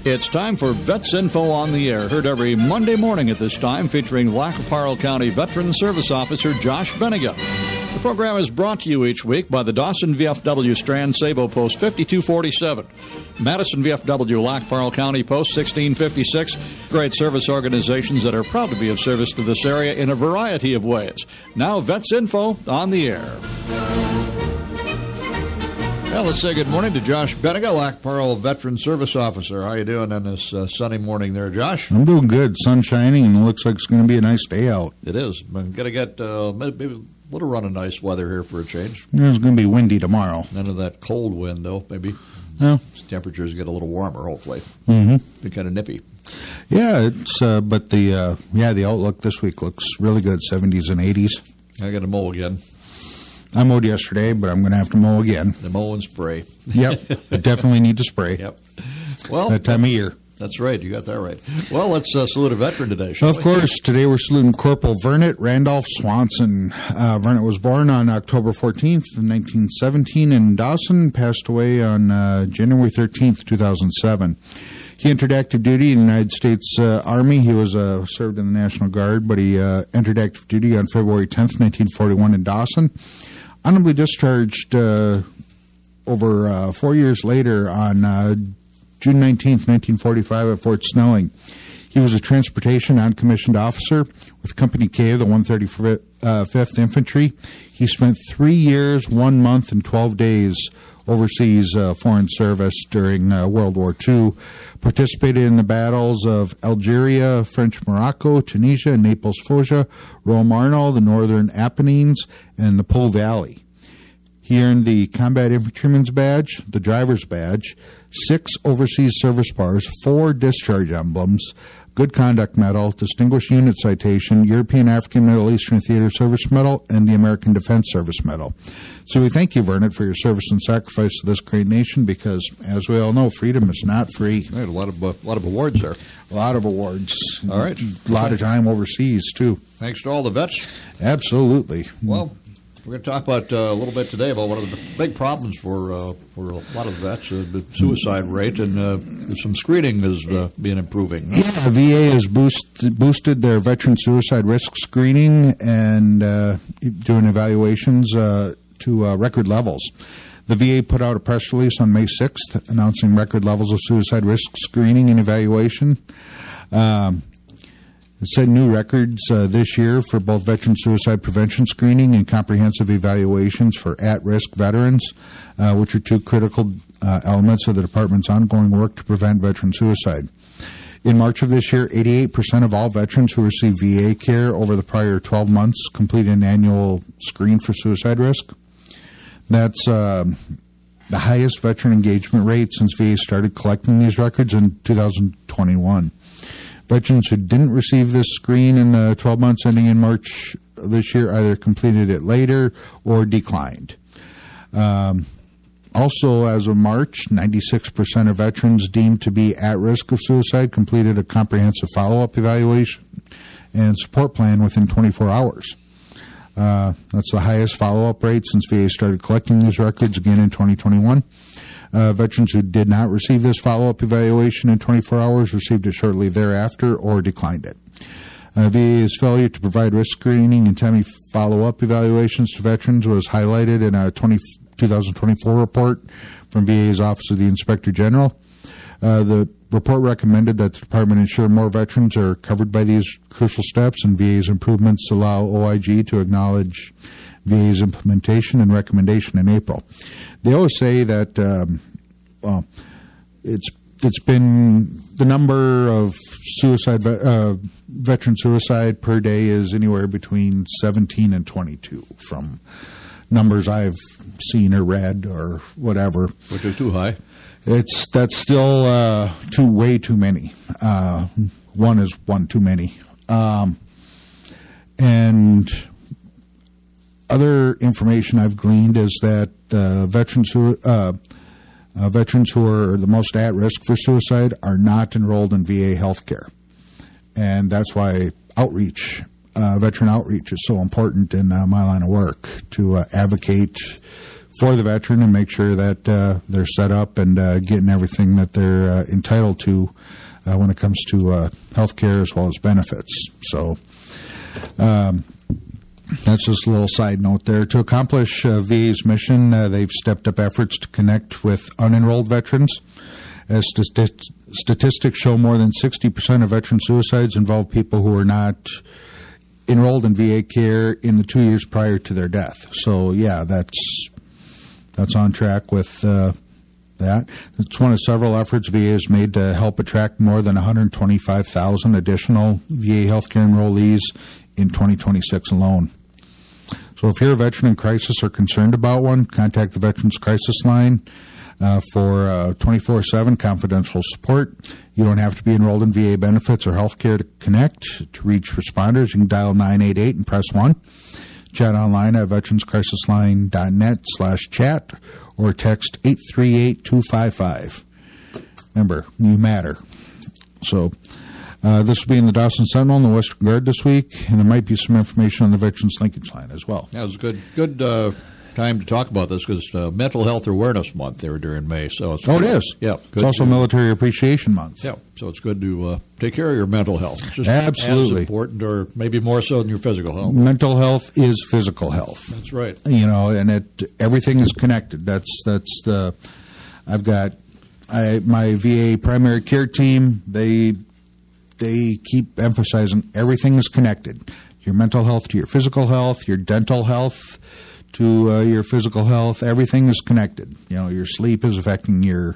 It's time for Vets Info on the Air, heard every Monday morning at this time, featuring Lac qui Parle County Veteran Service Officer Josh Benega. The program is brought to you each week by the Dawson VFW Strand Sabo Post 5247, Madison VFW Lac qui Parle County Post 1656, great service organizations that are proud to be of service to this area in a variety of ways. Now, Vets Info on the Air. Well, let's say good morning to Josh Benega, Lac qui Parle Veteran Service Officer. How you doing on this sunny morning there, Josh? I'm doing good. Sun shining, and it looks like it's going to be a nice day out. It is. I'm going to get maybe a little run of nice weather here for a change. It's going to be windy tomorrow. None of that cold wind, though, maybe. No. Temperatures get a little warmer, hopefully. Mm-hmm. Be kind of nippy. Yeah, it's but the outlook this week looks really good, 70s and 80s. I got to mow again. I mowed yesterday, but I'm going to have to mow again. The mow and spray. Yep, I definitely need to spray. Yep. Well, that time of year. That's right. You got that right. Well, let's salute a veteran today, shall we? Of course. Today we're saluting Corporal Vernet Randolph Swanson. Vernet was born on October 14th, 1917 in Dawson, passed away on January 13th, 2007. He entered active duty in the United States Army. He was served in the National Guard, but he entered active duty on February 10th, 1941 in Dawson. Honorably discharged over 4 years later on June 19th, 1945 at Fort Snelling. He was a transportation non-commissioned officer with Company K of the 135th Infantry. He spent 3 years, 1 month, and 12 days overseas foreign service during World War II, participated in the battles of Algeria, French Morocco, Tunisia, Naples Foja, Rome Arno, the Northern Apennines, and the Po Valley. He earned the Combat Infantryman's Badge, the Driver's Badge, 6 Overseas Service Bars, 4 Discharge Emblems, Good Conduct Medal, Distinguished Unit Citation, European, African, Middle Eastern Theater Service Medal, and the American Defense Service Medal. So we thank you, Vernet, for your service and sacrifice to this great nation because, as we all know, freedom is not free. Right, a lot of awards there. A lot of awards. All right. A lot of time overseas, too. Thanks to all the vets. Absolutely. Well, we're going to talk about a litlittle bit today about one of the big problems for a lot of vets, the suicide rate, and some screening is being improving. Yeah, the VA has boosted their veteran suicide risk screening and doing evaluations to record levels. The VA put out a press release on May 6th announcing record levels of suicide risk screening and evaluation. It set new records this year for both veteran suicide prevention screening and comprehensive evaluations for at-risk veterans, which are 2 critical elements of the Department's ongoing work to prevent veteran suicide. In March of this year, 88% of all veterans who receive VA care over the prior 12 months completed an annual screen for suicide risk. That's the highest veteran engagement rate since VA started collecting these records in 2021. Veterans who didn't receive this screen in the 12 months ending in March of this year either completed it later or declined. Also, as of March, 96% of veterans deemed to be at risk of suicide completed a comprehensive follow-up evaluation and support plan within 24 hours. That's the highest follow-up rate since VA started collecting these records again in 2021. Veterans who did not receive this follow-up evaluation in 24 hours received it shortly thereafter or declined it. VA's failure to provide risk screening and timely follow-up evaluations to veterans was highlighted in a 2024 report from VA's Office of the Inspector General. The report recommended that the Department ensure more veterans are covered by these crucial steps, and VA's improvements allow OIG to acknowledge VA's implementation and recommendation in April. They always say that it's been the number of veteran suicide per day is anywhere between 17 and 22 from numbers I've seen or read or whatever. Which is too high. That's still way too many. One is one too many. And other information I've gleaned is that veterans who are the most at risk for suicide are not enrolled in VA health care. And that's why veteran outreach is so important in my line of work, to advocate for the veteran and make sure that they're set up and getting everything that they're entitled to when it comes to health care as well as benefits. So that's just a little side note there. To accomplish VA's mission, they've stepped up efforts to connect with unenrolled veterans. As statistics show, more than 60% of veteran suicides involve people who are not enrolled in VA care in the 2 years prior to their death. So, yeah, that's on track with that. It's one of several efforts VA has made to help attract more than 125,000 additional VA healthcare enrollees in 2026 alone. So if you're a veteran in crisis or concerned about one, contact the Veterans Crisis Line for 24/7 confidential support. You don't have to be enrolled in VA benefits or health care to connect. To reach responders, you can dial 988 and press 1. Chat online at veteranscrisisline.net/chat or text 838-255. Remember, you matter. So this will be in the Dawson Sentinel and the Western Guard this week, and there might be some information on the Veterans Linkage Line as well. That was good time to talk about this because Mental Health Awareness Month there during May. So it's it is. Yeah, it's also Military Appreciation Month. Yeah, so it's good to take care of your mental health. It's just absolutely as important, or maybe more so than your physical health. Mental health is physical health. That's right. And everything is connected. I've got my VA primary care team. They keep emphasizing everything is connected. Your mental health to your physical health, your dental health to your physical health. Everything is connected. Your sleep is affecting your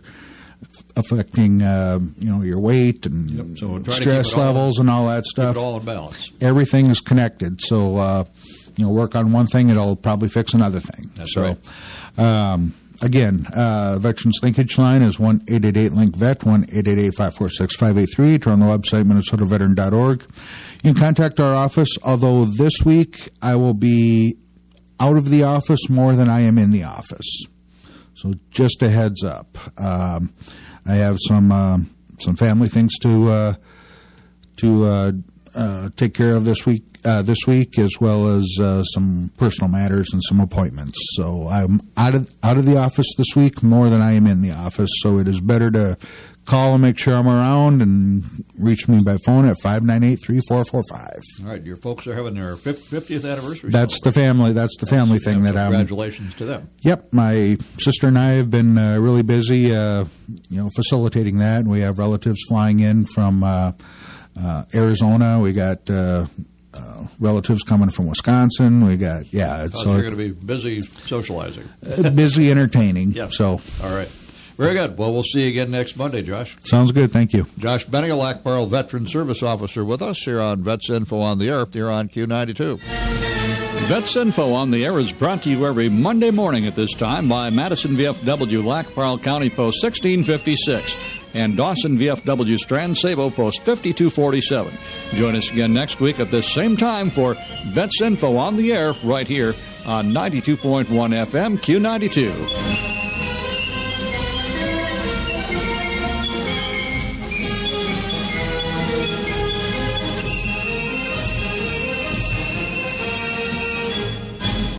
weight and stress levels and all that stuff. Keep it all in balance. Everything is connected. So work on one thing, it'll probably fix another thing. That's right. Again, Veterans Linkage Line is 1-888-LINK-VET, 1-888-546-583, or on the website, minnesotaveteran.org. You can contact our office, although this week I will be out of the office more than I am in the office. So just a heads up. I have some family things to take care of this week, as well as some personal matters and some appointments. So I'm out of the office this week more than I am in the office. So it is better to call and make sure I'm around and reach me by phone at 598-3445. All right, your folks are having their 50th anniversary. That's the family. That's the family thing that I'm. Congratulations to them. Yep, my sister and I have been really busy, facilitating that. And we have relatives flying in from Arizona. We got relatives coming from Wisconsin. We got So you're going to be busy socializing, busy entertaining. Yep. So all right. Very good. Well, we'll see you again next Monday, Josh. Sounds good. Thank you. Josh Bennigan, Lac Parle Veteran Service Officer, with us here on Vets Info on the Air. Here on Q92. Vets Info on the Air is brought to you every Monday morning at this time by Madison VFW, Lac Parle County Post 1656, and Dawson VFW, Strand Sabo Post 5247. Join us again next week at this same time for Vets Info on the Air right here on 92.1 FM Q92.